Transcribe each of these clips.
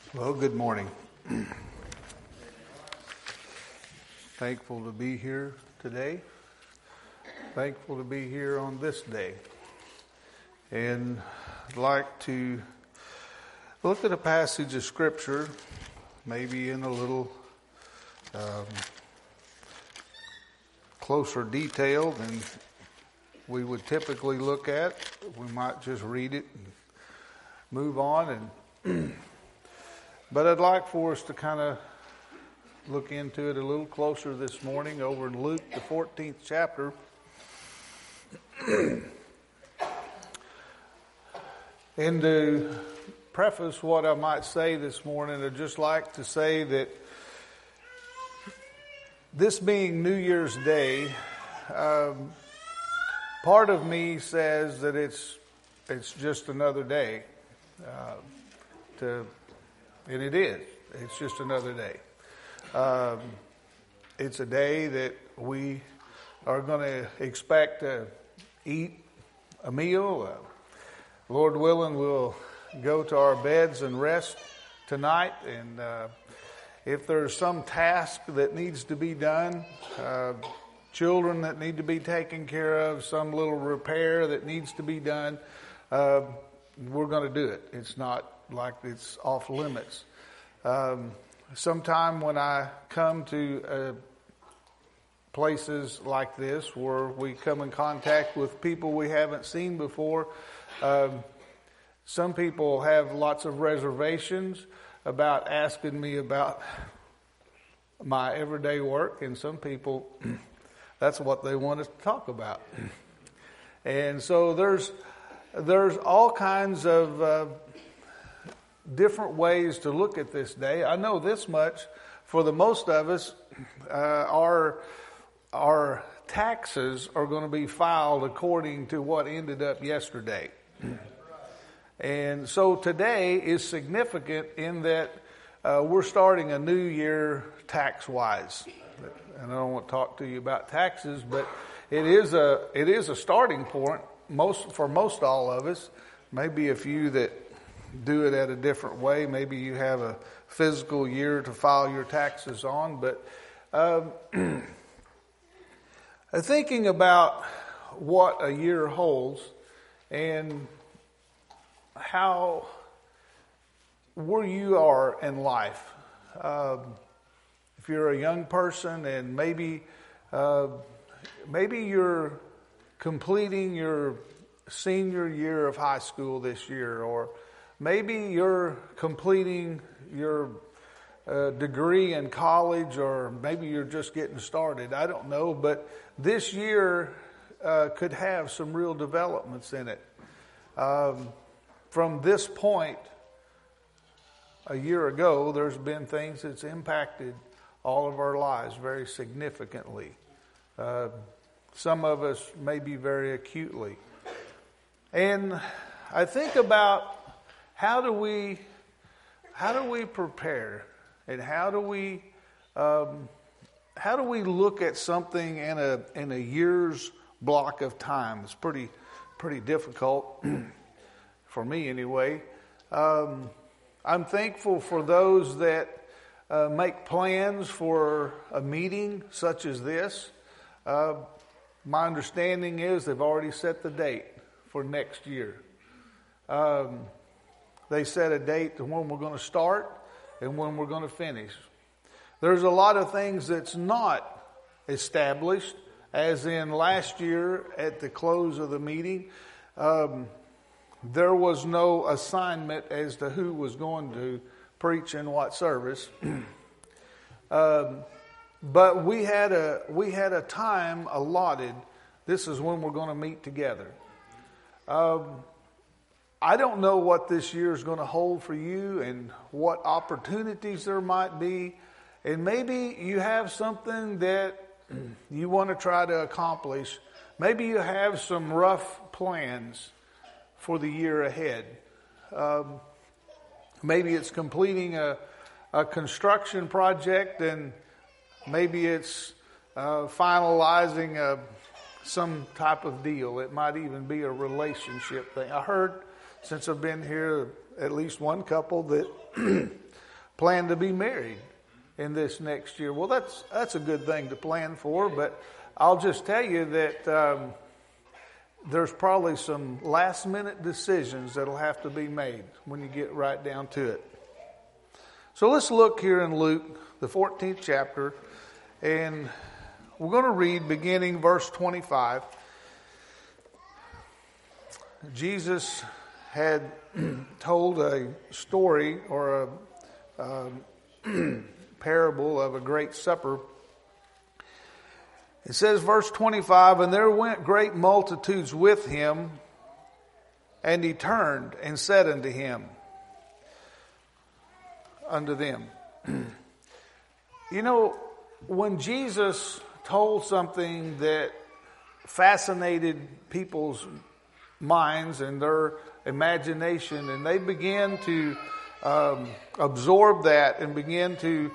Well, good morning. Thankful to be here today. Thankful to be here on this day. And I'd like to look at a passage of Scripture, maybe in a little closer detail than we would typically look at. We might just read it and move on. But I'd like for us to kind of look into it a little closer this morning over in Luke, the 14th chapter. And to preface what I might say this morning, I'd just like to say that this being New Year's Day, part of me says that it's just another day. And it is. It's just another day. It's a day that we are going to expect to eat a meal. Lord willing, we'll go to our beds and rest tonight. And if there's some task that needs to be done, children that need to be taken care of, some little repair that needs to be done, we're going to do it. It's not like it's off limits. Sometime when I come to places like this where we come in contact with people we haven't seen before, some people have lots of reservations about asking me about my everyday work, and some people, that's what they want us to talk about. And so there's all kinds of different ways to look at this day. I know this much: for the most of us, our taxes are going to be filed according to what ended up yesterday. And so today is significant in that we're starting a new year tax-wise. And I don't want to talk to you about taxes, but it is a starting point for most all of us. Maybe a few that do it at a different way. Maybe you have a physical year to file your taxes on. But thinking about what a year holds and how where you are in life. If you're a young person and maybe you're completing your senior year of high school this year, or maybe you're completing your degree in college, or maybe you're just getting started. I don't know, but this year could have some real developments in it. From this point, a year ago, there's been things that's impacted all of our lives very significantly. Some of us maybe very acutely. And I think about how do we prepare, and how do we look at something in a year's block of time? It's pretty difficult for me anyway. I'm thankful for those that make plans for a meeting such as this. My understanding is they've already set the date for next year. They set a date to when we're going to start and when we're going to finish. There's a lot of things that's not established, as in last year at the close of the meeting, there was no assignment as to who was going to preach in what service. But we had a time allotted. This is when we're going to meet together. I don't know what this year is going to hold for you and what opportunities there might be. And maybe you have something that you want to try to accomplish. Maybe you have some rough plans for the year ahead. Maybe it's completing a construction project, and maybe it's finalizing some type of deal. It might even be a relationship thing. I heard, since I've been here, at least one couple that plan to be married in this next year. Well, that's a good thing to plan for, but I'll just tell you that there's probably some last-minute decisions that'll have to be made when you get right down to it. So let's look here in Luke, the 14th chapter, and we're going to read beginning verse 25. Jesus had told a story or a parable of a great supper. It says, verse 25, and there went great multitudes with him, and he turned and said unto them. You know, when Jesus told something that fascinated people's minds and their imagination, and they began to absorb that and begin to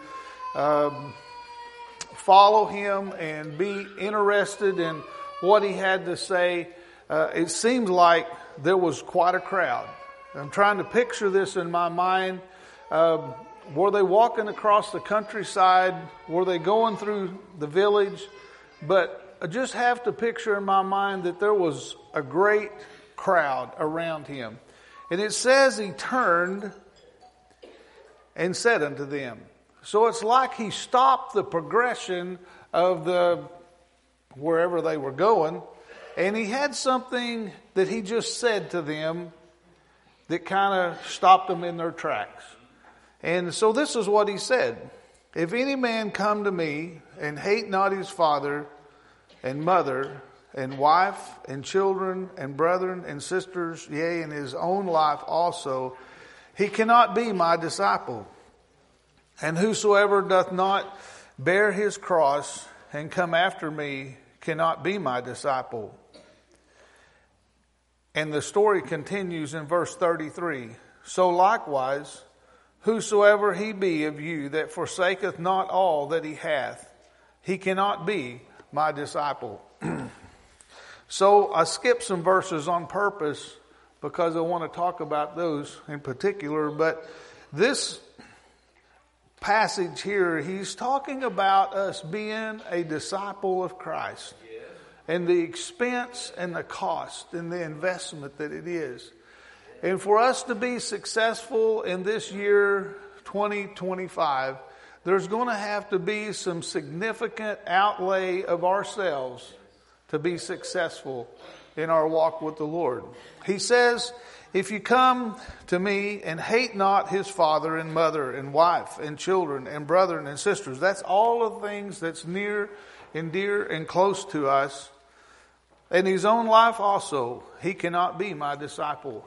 follow him and be interested in what he had to say, it seemed like there was quite a crowd. I'm trying to picture this in my mind. Were they walking across the countryside? Were they going through the village? But I just have to picture in my mind that there was a great crowd around him. And it says he turned and said unto them. So it's like he stopped the progression of wherever they were going, and he had something that he just said to them that kind of stopped them in their tracks. And so this is what he said. If any man come to me and hate not his father and mother and wife and children and brethren and sisters, yea, and his own life also, he cannot be my disciple. And whosoever doth not bear his cross and come after me cannot be my disciple. And the story continues in verse 33. So likewise, whosoever he be of you that forsaketh not all that he hath, he cannot be my disciple. So I skipped some verses on purpose because I want to talk about those in particular. But this passage here, he's talking about us being a disciple of Christ and the expense and the cost and the investment that it is. And for us to be successful in this year 2025, there's going to have to be some significant outlay of ourselves to be successful in our walk with the Lord. He says, if you come to me and hate not his father and mother and wife and children and brethren and sisters, that's all of the things that's near and dear and close to us, and his own life also, he cannot be my disciple.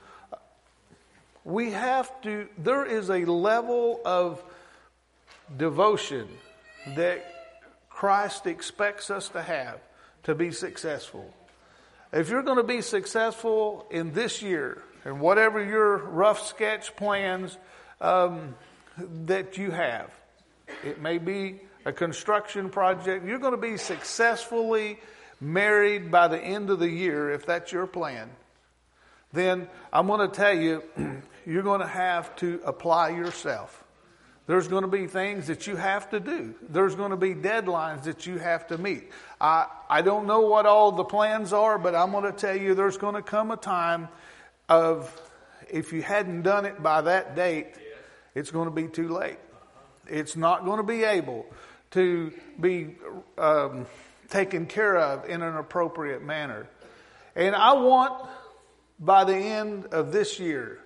There is a level of devotion that Christ expects us to have to be successful. If you're going to be successful in this year, and whatever your rough sketch plans that you have, it may be a construction project, you're going to be successfully married by the end of the year, if that's your plan, then I'm going to tell you, you're going to have to apply yourself. There's going to be things that you have to do. There's going to be deadlines that you have to meet. I don't know what all the plans are, but I'm going to tell you there's going to come a time of, if you hadn't done it by that date, it's going to be too late. It's not going to be able to be taken care of in an appropriate manner. And I want, by the end of this year,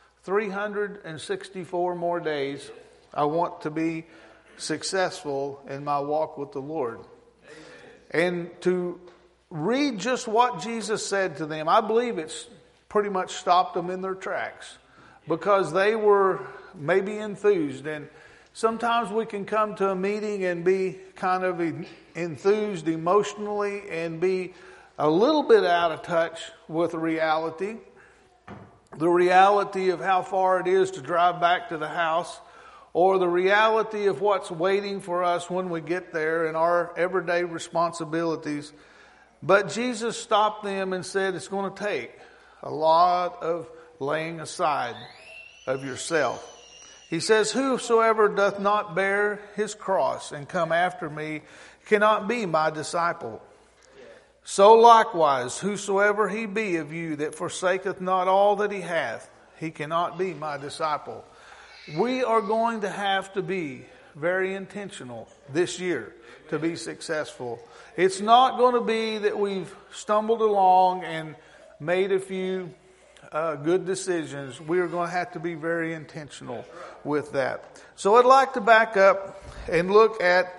364 more days, I want to be successful in my walk with the Lord. And to read just what Jesus said to them, I believe it's pretty much stopped them in their tracks because they were maybe enthused. And sometimes we can come to a meeting and be kind of enthused emotionally and be a little bit out of touch with reality. The reality of how far it is to drive back to the house, or the reality of what's waiting for us when we get there and our everyday responsibilities. But Jesus stopped them and said it's going to take a lot of laying aside of yourself. He says, whosoever doth not bear his cross and come after me cannot be my disciple. So likewise, whosoever he be of you that forsaketh not all that he hath, he cannot be my disciple. We are going to have to be very intentional this year to be successful. It's not going to be that we've stumbled along and made a few good decisions. We are going to have to be very intentional with that. So I'd like to back up and look at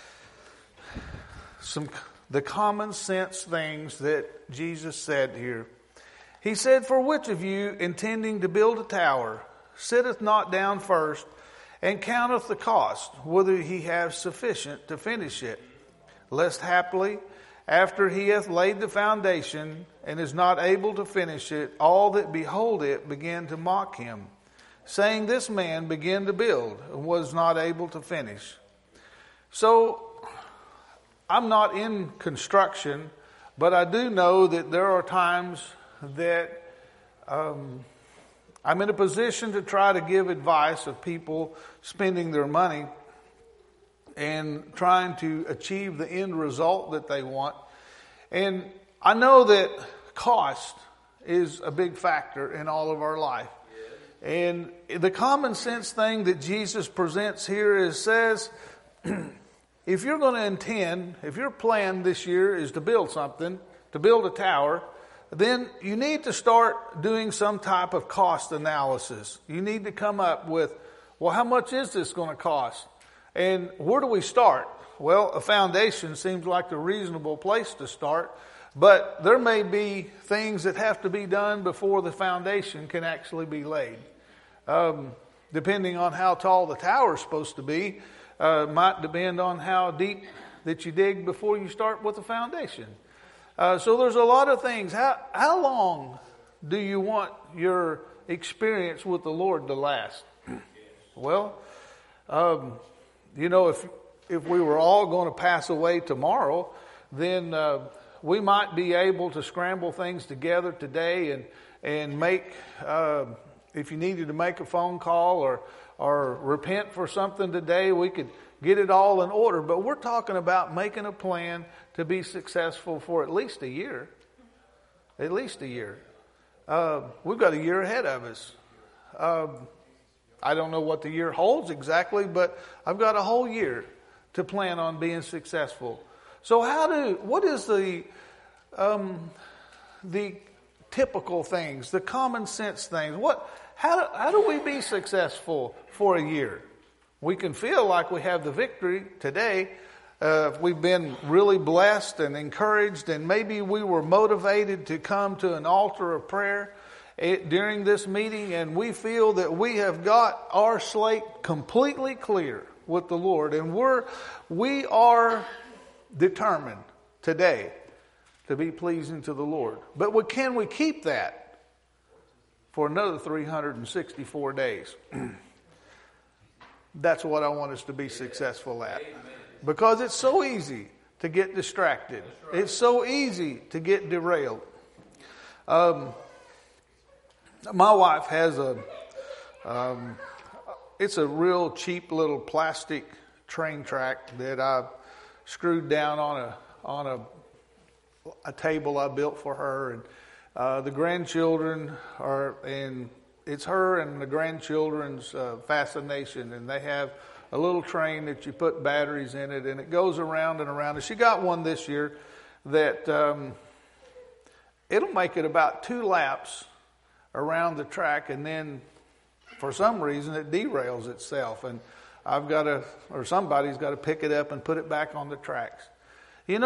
the common sense things that Jesus said here. He said, for which of you, intending to build a tower, sitteth not down first, and counteth the cost, whether he have sufficient to finish it, lest haply, after he hath laid the foundation, and is not able to finish it, all that behold it begin to mock him, saying, this man began to build, and was not able to finish. So, I'm not in construction, but I do know that there are times that I'm in a position to try to give advice of people spending their money and trying to achieve the end result that they want. And I know that cost is a big factor in all of our life. And the common sense thing that Jesus presents here is says, if you're going to intend, if your plan this year is to build something, to build a tower, then you need to start doing some type of cost analysis. You need to come up with, well, how much is this going to cost? And where do we start? Well, a foundation seems like the reasonable place to start, but there may be things that have to be done before the foundation can actually be laid. Depending on how tall the tower is supposed to be, might depend on how deep that you dig before you start with the foundation. So there's a lot of things. How long do you want your experience with the Lord to last? Well, if we were all going to pass away tomorrow, then we might be able to scramble things together today and make, if you needed to make a phone call or repent for something today, we could get it all in order. But we're talking about making a plan to be successful for at least a year. At least a year. We've got a year ahead of us. I don't know what the year holds exactly, but I've got a whole year to plan on being successful. So what is the typical things, the common sense things? How do we be successful for a year? We can feel like we have the victory today. We've been really blessed and encouraged, and maybe we were motivated to come to an altar of prayer during this meeting, and we feel that we have got our slate completely clear with the Lord, and we are determined today to be pleasing to the Lord. But can we keep that for another 364 days? That's what I want us to be successful at. Because it's so easy to get distracted. It's so easy to get derailed. My wife has it's a real cheap little plastic train track that I've screwed down on a table I built for her, and the grandchildren and it's her and the grandchildren's fascination, and they have a little train that you put batteries in it, and it goes around and around. And she got one this year that it'll make it about 2 laps around the track, and then for some reason it derails itself, and somebody's got to pick it up and put it back on the tracks. You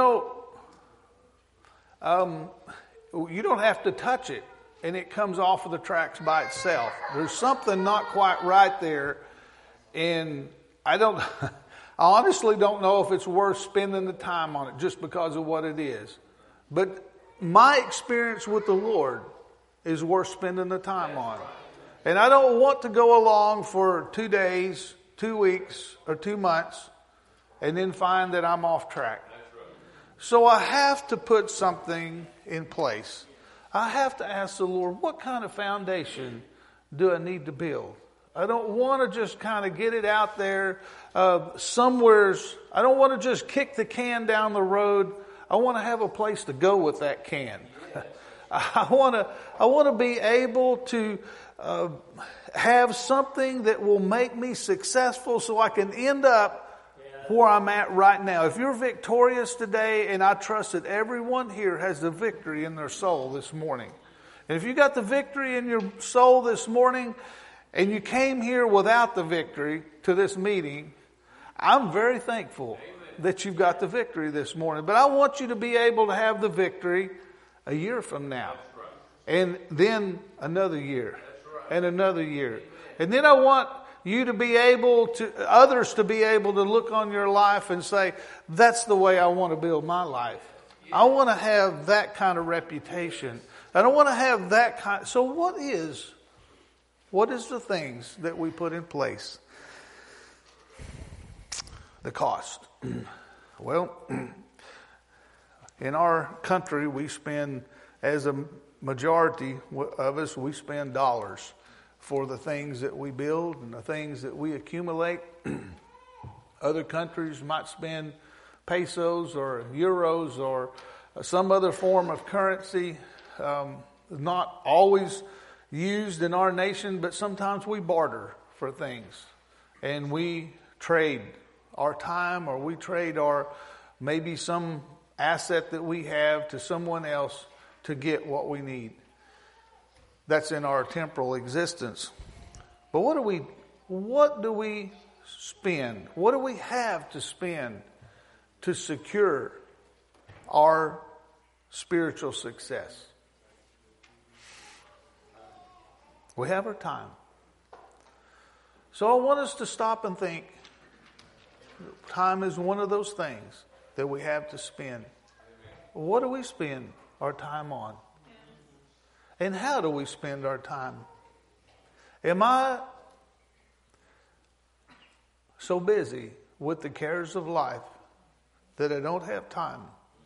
don't have to touch it, and it comes off of the tracks by itself. There's something not quite right there, and I honestly don't know if it's worth spending the time on it just because of what it is. But my experience with the Lord is worth spending the time on. And I don't want to go along for 2 days, 2 weeks, or 2 months and then find that I'm off track. So I have to put something in place. I have to ask the Lord, what kind of foundation do I need to build? I don't want to just kind of get it out there somewheres. I don't want to just kick the can down the road. I want to have a place to go with that can. I want to be able to have something that will make me successful so I can end up where I'm at right now. If you're victorious today, and I trust that everyone here has the victory in their soul this morning. And if you got the victory in your soul this morning and you came here without the victory to this meeting, I'm very thankful that you've got the victory this morning. But I want you to be able to have the victory a year from now. And then another year. And another year. And then I want you to be able to, others to be able to look on your life and say, that's the way I want to build my life. I want to have that kind of reputation. I don't want to have that kind. So what is the things that we put in place? The cost. Well, in our country, we spend, as a majority of us, we spend dollars for the things that we build and the things that we accumulate. Other countries might spend pesos or euros or some other form of currency, not always used in our nation, but sometimes we barter for things. And we trade our time, or we trade our maybe some asset that we have to someone else to get what we need. That's in our temporal existence. But what do we spend? What do we have to spend to secure our spiritual success? We have our time. So I want us to stop and think. Time is one of those things that we have to spend. What do we spend our time on? And how do we spend our time? Am I so busy with the cares of life that I don't have time?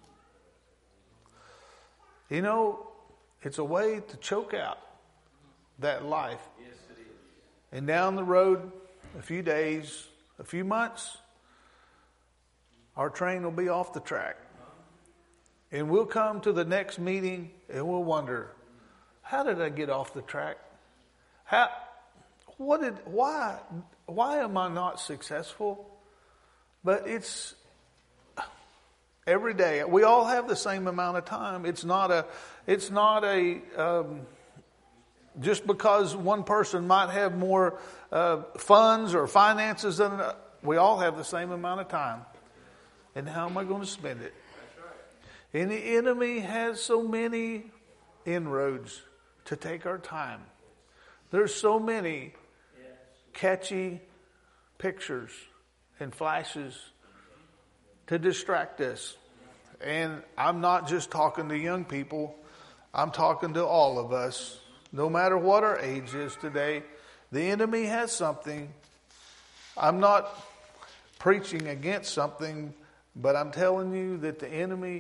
You know, it's a way to choke out that life. Yes, it is. And down the road, a few days, a few months, our train will be off the track. And we'll come to the next meeting and we'll wonder, how did I get off the track? Why am I not successful? But it's every day. We all have the same amount of time. It's not a just because one person might have more funds or finances than we all have the same amount of time. And how am I going to spend it? That's right. And the enemy has so many inroads to take our time. There's so many catchy pictures and flashes to distract us. And I'm not just talking to young people. I'm talking to all of us. No matter what our age is today, the enemy has something. I'm not preaching against something, but I'm telling you that the enemy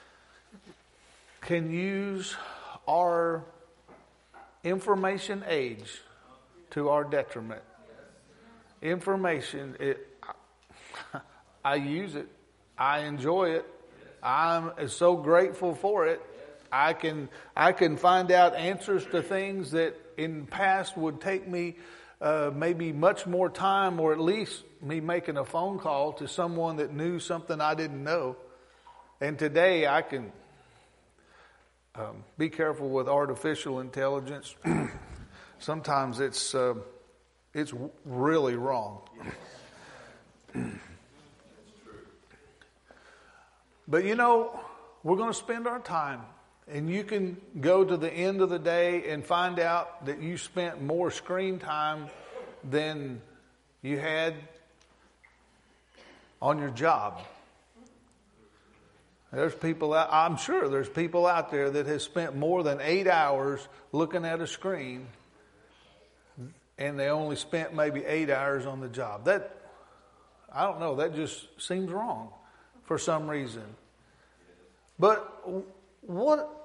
can use our information age to our detriment. Information, I use it. I enjoy it. I'm so grateful for it. I can find out answers to things that in the past would take me maybe much more time, or at least me making a phone call to someone that knew something I didn't know. And today I can be careful with artificial intelligence. Sometimes it's really wrong. But you know, we're going to spend our time. And you can go to the end of the day and find out that you spent more screen time than you had on your job. There's people out, I'm sure there's people out there that has spent more than 8 hours looking at a screen, and they only spent maybe 8 hours on the job. That, I don't know, that just seems wrong for some reason. But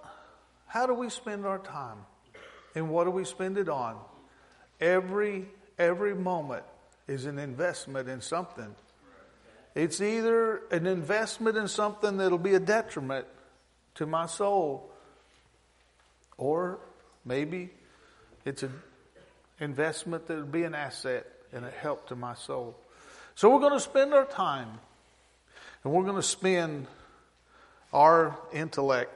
how do we spend our time? And what do we spend it on? Every every moment is an investment in something. It's either an investment in something that'll be a detriment to my soul, or maybe it's an investment that'll be an asset and a help to my soul. So we're going to spend our time, and we're going to spend our intellect,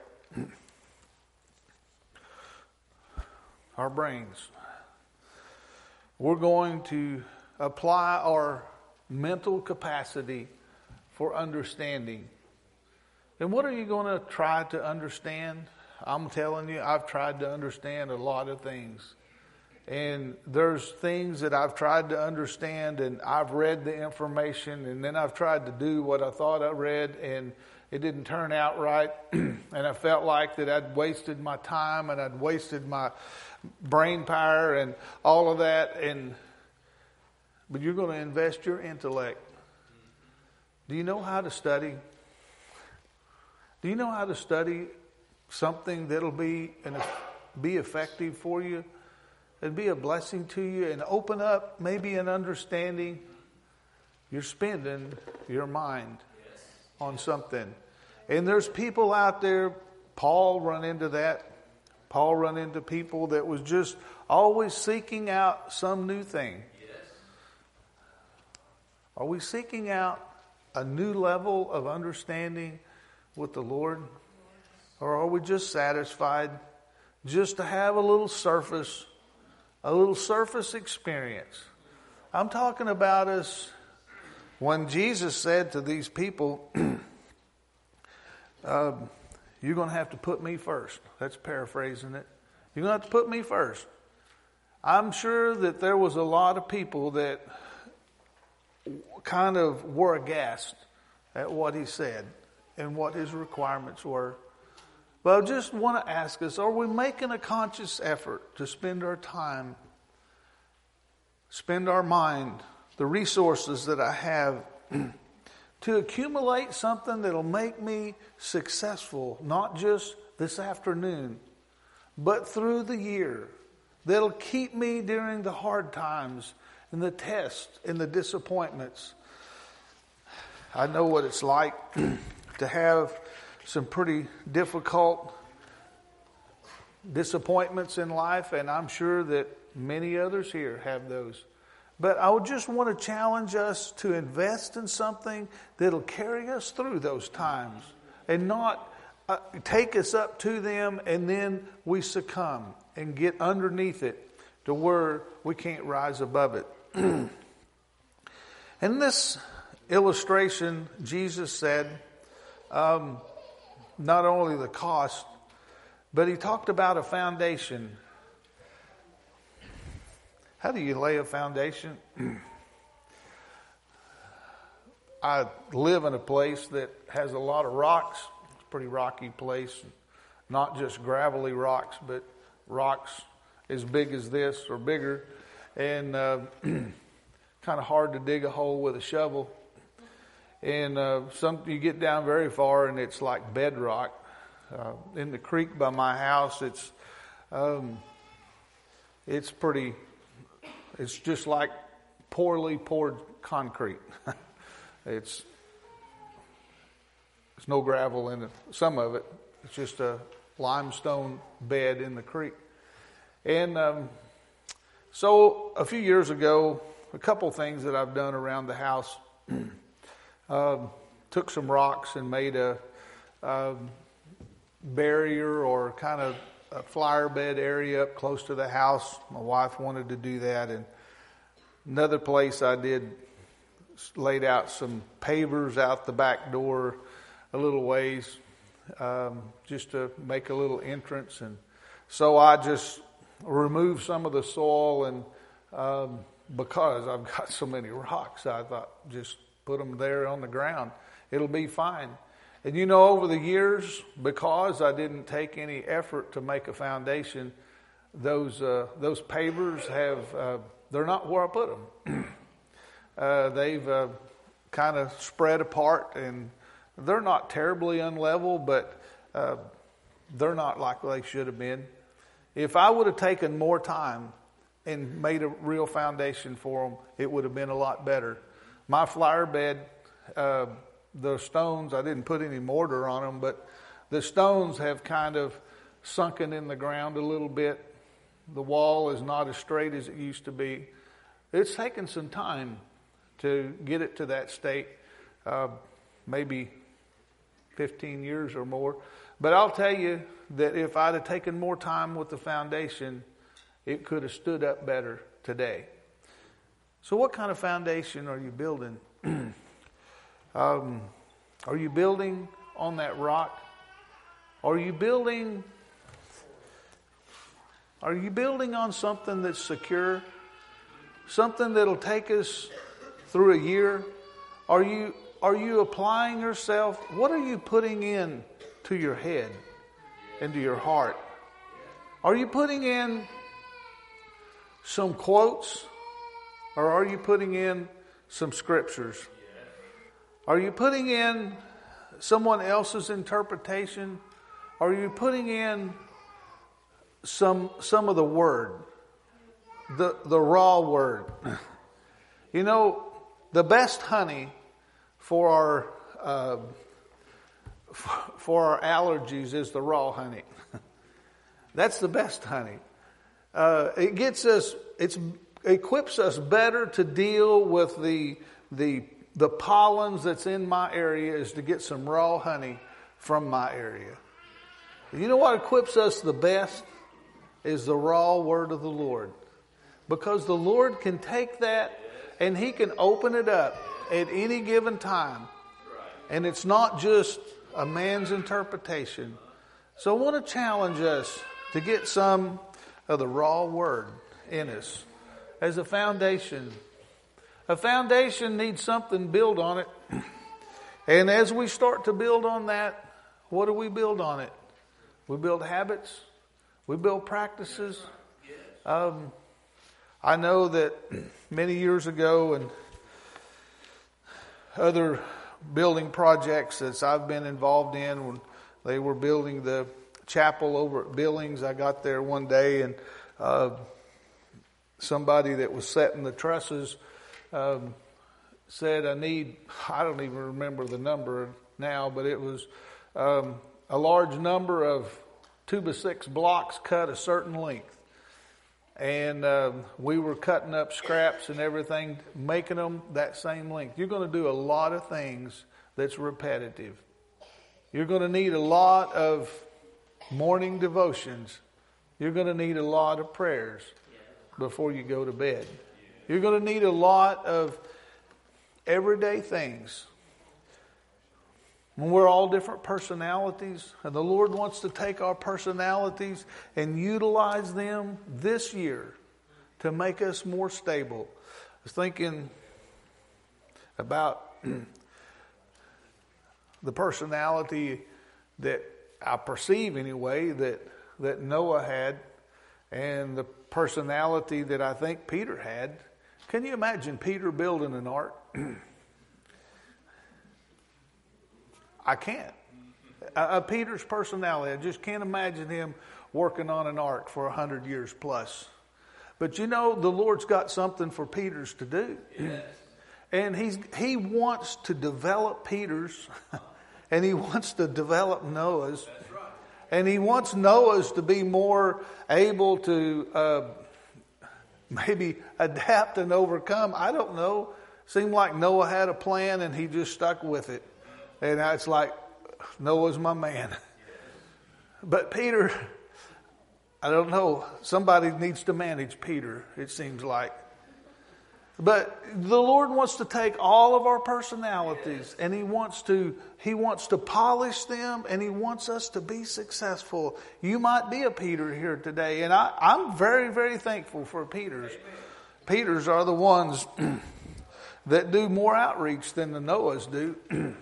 our brains. We're going to apply our mental capacity for understanding. And what are you going to try to understand? I'm telling you, I've tried to understand a lot of things. And there's things that I've tried to understand, and I've read the information, and then I've tried to do what I thought I read, and it didn't turn out right. And I felt like that I'd wasted my time, and I'd wasted my brain power and all of that. But you're going to invest your intellect. Do you know how to study? Do you know how to study something that'll be effective for you? It'd be a blessing to you and open up maybe an understanding. You're spending your mind on something. And there's people out there, Paul run into that. Paul run into people that was just always seeking out some new thing. Are we seeking out a new level of understanding with the Lord? Or are we just satisfied just to have a little surface experience? I'm talking about us when Jesus said to these people, you're going to have to put me first. That's paraphrasing it. You're going to have to put me first. I'm sure that there was a lot of people that kind of were aghast at what he said and what his requirements were. But I just want to ask us, are we making a conscious effort to spend our time, spend our mind, the resources that I have, to accumulate something that'll make me successful, not just this afternoon, but through the year, that'll keep me during the hard times and the tests and the disappointments. I know what it's like to have some pretty difficult disappointments in life, and I'm sure that many others here have those. But I would just want to challenge us to invest in something that'll carry us through those times and not take us up to them and then we succumb and get underneath it to where we can't rise above it. In this illustration, Jesus said not only the cost, but he talked about a foundation. How do you lay a foundation? I live in a place that has a lot of rocks. It's a pretty rocky place. Not just gravelly rocks, but rocks as big as this or bigger. And kind of hard to dig a hole with a shovel. And you get down very far and it's like bedrock. In the creek by my house, it's just like poorly poured concrete. It's no gravel in some of it. It's just a limestone bed in the creek. And so a few years ago, a couple things that I've done around the house. Took some rocks and made a barrier or kind of a flower bed area up close to the house. My wife wanted to do that. And another place I did, laid out some pavers out the back door a little ways, just to make a little entrance. And so I just removed some of the soil, and because I've got so many rocks, I thought just put them there on the ground. It'll be fine. And you know, over the years, because I didn't take any effort to make a foundation, those pavers they're not where I put them. They've kind of spread apart, and they're not terribly unlevel, but they're not like they should have been. If I would have taken more time and made a real foundation for them, it would have been a lot better. My flower bed, the stones, I didn't put any mortar on them, but the stones have kind of sunken in the ground a little bit. The wall is not as straight as it used to be. It's taken some time to get it to that state, maybe 15 years or more. But I'll tell you that if I'd have taken more time with the foundation, it could have stood up better today. So what kind of foundation are you building? Are you building on that rock? Are you building on something that's secure? Something that'll take us through a year? Are you applying yourself? What are you putting in to your head, into your heart? Are you putting in some quotes, or are you putting in some scriptures? Are you putting in someone else's interpretation? Are you putting in some of the word, the raw word? You know, the best honey for our allergies is the raw honey. That's the best honey. It equips us better to deal with the pollens that's in my area, is to get some raw honey from my area. You know what equips us the best? Is the raw word of the Lord. Because the Lord can take that and He can open it up at any given time. And it's not just a man's interpretation. So I want to challenge us to get some of the raw word in us as a foundation. A foundation needs something built on it. And as we start to build on that, what do we build on it? We build habits. We build practices. I know that many years ago, and other building projects that I've been involved in, when they were building the chapel over at Billings, I got there one day, and somebody that was setting the trusses said, I don't even remember the number now, but it was a large number of 2x6 blocks cut a certain length. And we were cutting up scraps and everything, making them that same length. You're going to do a lot of things that's repetitive. You're going to need a lot of morning devotions. You're going to need a lot of prayers before you go to bed. You're going to need a lot of everyday things. And we're all different personalities, and the Lord wants to take our personalities and utilize them this year to make us more stable. I was thinking about the personality that I perceive anyway that Noah had, and the personality that I think Peter had. Can you imagine Peter building an ark? I can't. Peter's personality, I just can't imagine him working on an ark for 100 years plus. But you know, the Lord's got something for Peter's to do. Yes. And he wants to develop Peter's, and he wants to develop Noah's. That's right. And he wants Noah's to be more able to maybe adapt and overcome. I don't know. Seemed like Noah had a plan and he just stuck with it. And it's like, Noah's my man. But Peter, I don't know. Somebody needs to manage Peter, it seems like. But the Lord wants to take all of our personalities, and He wants to polish them, and He wants us to be successful. You might be a Peter here today, and I'm very, very thankful for Peters. Peters are the ones that do more outreach than the Noahs do.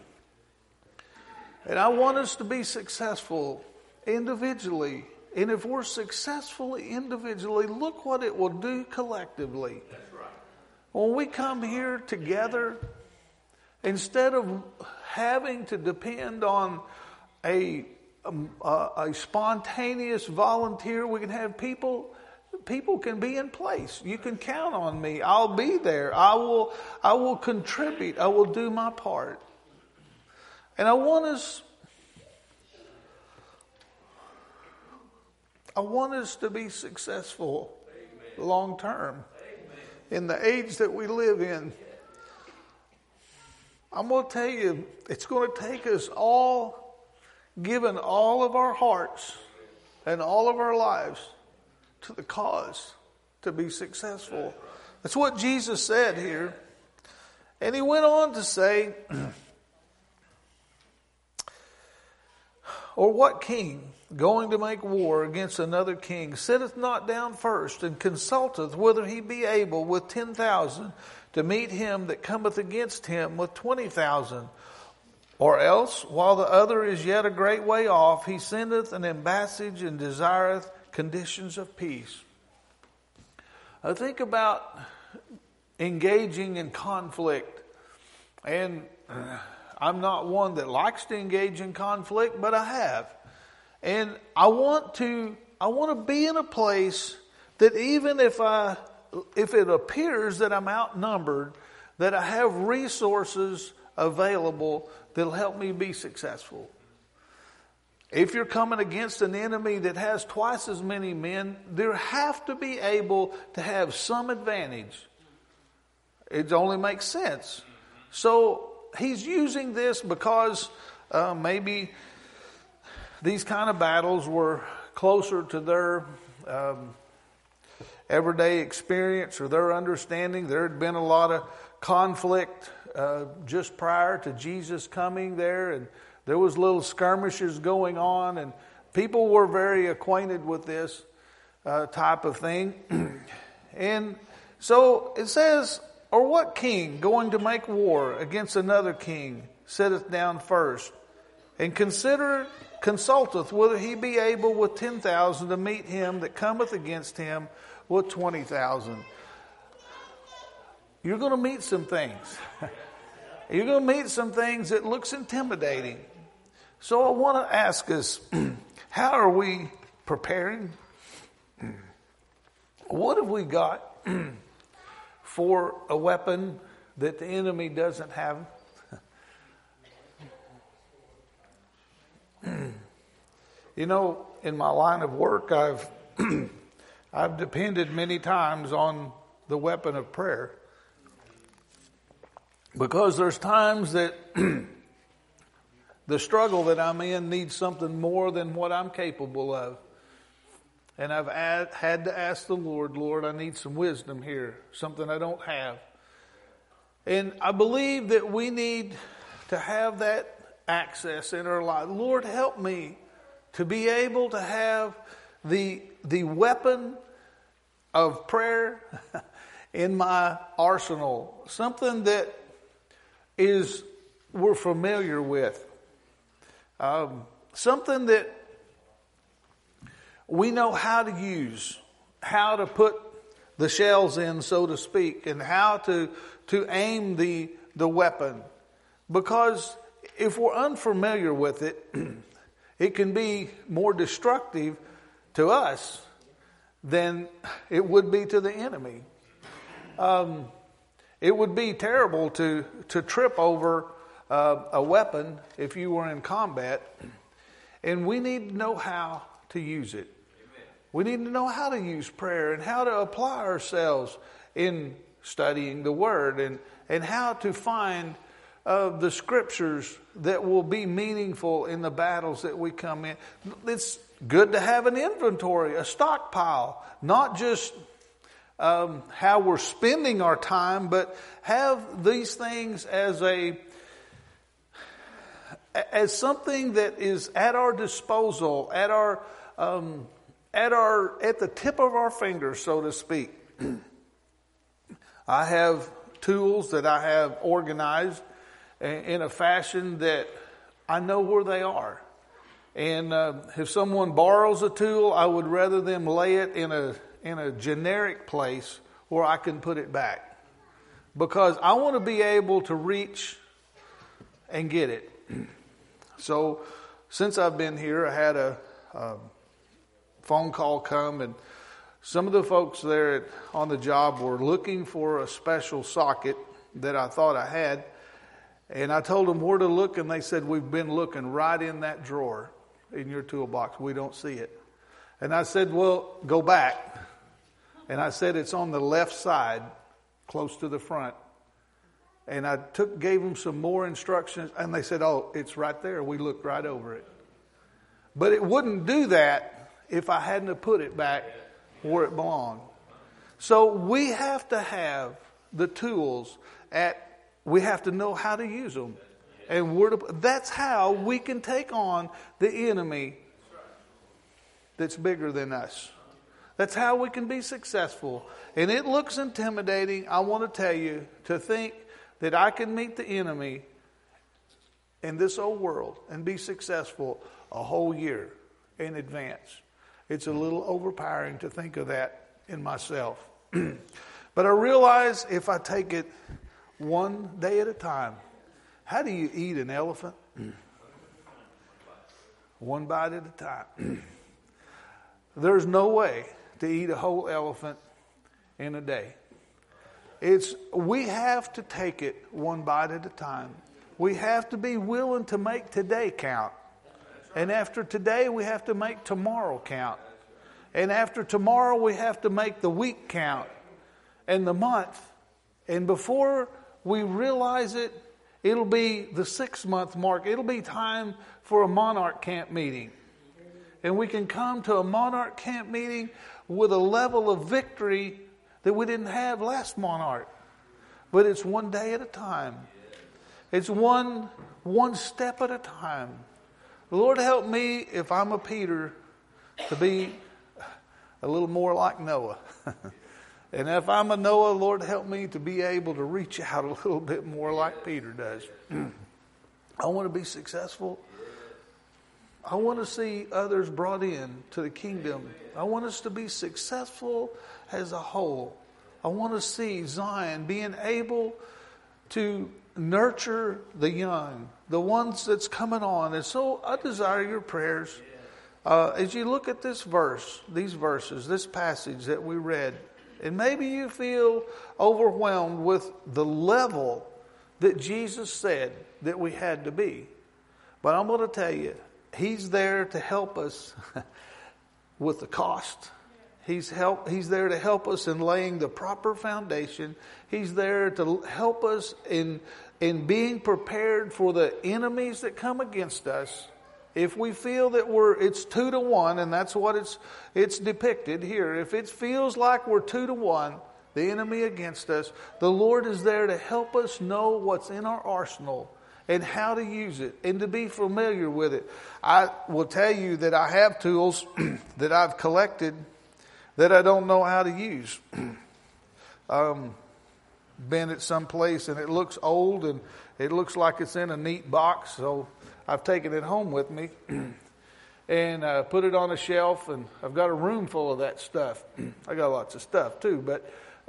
And I want us to be successful individually. And if we're successful individually, look what it will do collectively. That's right. When we come here together, instead of having to depend on a spontaneous volunteer, we can have people people can be in place. You can count on me. I'll be there. I will contribute. I will do my part. And I want us to be successful long term in the age that we live in. I'm going to tell you, it's going to take us all, giving all of our hearts and all of our lives to the cause to be successful. That's what Jesus said here. And he went on to say, or what king, going to make war against another king, sitteth not down first, and consulteth whether he be able with 10,000 to meet him that cometh against him with 20,000? Or else, while the other is yet a great way off, he sendeth an embassage and desireth conditions of peace. I think about engaging in conflict, and I'm not one that likes to engage in conflict, but I have. And I want to be in a place that even if it appears that I'm outnumbered, that I have resources available that'll help me be successful. If you're coming against an enemy that has twice as many men, there have to be able to have some advantage. It only makes sense. So he's using this because maybe these kind of battles were closer to their everyday experience or their understanding. There had been a lot of conflict just prior to Jesus coming there, and there was little skirmishes going on, and people were very acquainted with this type of thing. And so it says, or what king going to make war against another king sitteth down first, and consulteth whether he be able with 10,000 to meet him that cometh against him with 20,000. You're going to meet some things. You're going to meet some things that looks intimidating. So I want to ask us, how are we preparing? What have we got for a weapon that the enemy doesn't have? You know, in my line of work, I've depended many times on the weapon of prayer, because there's times that the struggle that I'm in needs something more than what I'm capable of. And I've had to ask the Lord, I need some wisdom here, something I don't have. And I believe that we need to have that access in our life. Lord, help me to be able to have the weapon of prayer in my arsenal, something that we're familiar with. Something that we know how to use, how to put the shells in, so to speak, and how to aim the weapon. Because if we're unfamiliar with it, it can be more destructive to us than it would be to the enemy. It would be terrible to trip over a weapon if you were in combat, and we need to know how to use it. Amen. We need to know how to use prayer and how to apply ourselves in studying the Word, and how to find the scriptures that will be meaningful in the battles that we come in. It's good to have an inventory, a stockpile, not just how we're spending our time, but have these things as something that is at our disposal, at the tip of our fingers, so to speak. I have tools that I have organized in a fashion that I know where they are. And if someone borrows a tool, I would rather them lay it in a generic place where I can put it back, because I want to be able to reach and get it. So since I've been here, I had a phone call come, and Some of the folks there on the job were looking for a special socket that I thought I had. And I told them where to look, and they said, we've been looking right in that drawer in your toolbox. We don't see it. And I said, well, go back. And I said, it's on the left side, close to the front. And I gave them some more instructions, and they said, oh, it's right there. We looked right over it. But it wouldn't do that if I hadn't have put it back where it belonged. So we have to have the tools we have to know how to use them. And that's how we can take on the enemy that's bigger than us. That's how we can be successful. And it looks intimidating, I want to tell you, to think that I can meet the enemy in this old world and be successful a whole year in advance. It's a little overpowering to think of that in myself. But I realize if I take it one day at a time. How do you eat an elephant? One bite at a time. There's no way to eat a whole elephant in a day. We have to take it one bite at a time. We have to be willing to make today count. And after today, we have to make tomorrow count. And after tomorrow, we have to make the week count and the month. And before we realize it, it'll be the 6-month mark. It'll be time for a Monarch Camp meeting. And we can come to a Monarch Camp meeting with a level of victory that we didn't have last Monarch. But it's one day at a time. It's one step at a time. Lord, help me, if I'm a Peter, to be a little more like Noah. And if I'm a Noah, Lord, help me to be able to reach out a little bit more like Peter does. I want to be successful. I want to see others brought in to the kingdom. I want us to be successful as a whole. I want to see Zion being able to nurture the young, the ones that's coming on. And so I desire your prayers. As you look at these verses, this passage that we read, and maybe you feel overwhelmed with the level that Jesus said that we had to be. But I'm going to tell you, He's there to help us with the cost. He's there to help us in laying the proper foundation. He's there to help us in being prepared for the enemies that come against us. If we feel that it's 2-1, and that's what it's depicted here. If it feels like we're 2-1, the enemy against us, the Lord is there to help us know what's in our arsenal and how to use it and to be familiar with it. I will tell you that I have tools that I've collected that I don't know how to use. Been at some place and it looks old and it looks like it's in a neat box, so I've taken it home with me and put it on a shelf, and I've got a room full of that stuff. I got lots of stuff too, but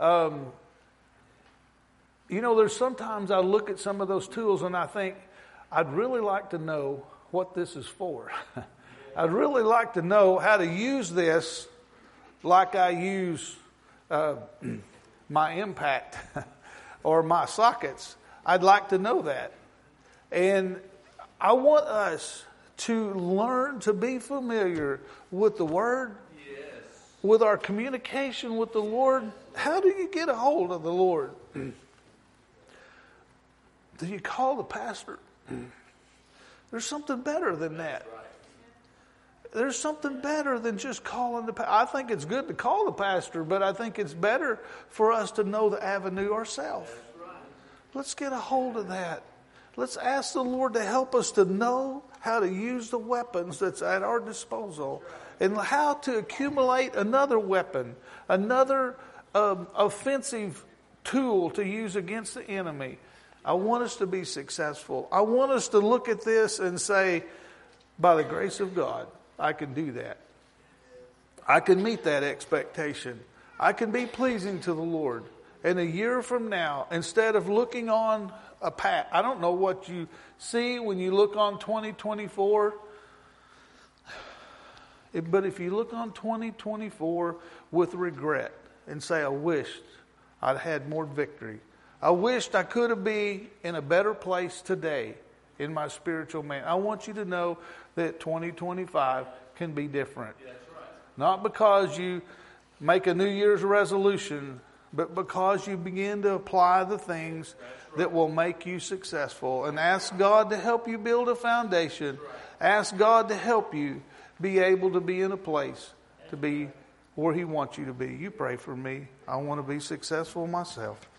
there's sometimes I look at some of those tools and I think, I'd really like to know what this is for. I'd really like to know how to use this like I use my impact or my sockets. I'd like to know that. And I want us to learn to be familiar with the Word, with our communication with the Lord. How do you get a hold of the Lord? Do you call the pastor? There's something better than that. There's something better than just calling the pastor. I think it's good to call the pastor, but I think it's better for us to know the avenue ourselves. Let's get a hold of that. Let's ask the Lord to help us to know how to use the weapons that's at our disposal and how to accumulate another weapon, another offensive tool to use against the enemy. I want us to be successful. I want us to look at this and say, by the grace of God, I can do that. I can meet that expectation. I can be pleasing to the Lord. And a year from now, instead of looking on a path, I don't know what you see when you look on 2024. But if you look on 2024 with regret and say, I wished I'd had more victory. I wished I could have been in a better place today in my spiritual man. I want you to know that 2025 can be different. Not because you make a New Year's resolution, but because you begin to apply the things that will make you successful. And ask God to help you build a foundation. Ask God to help you be able to be in a place to be where He wants you to be. You pray for me. I want to be successful myself.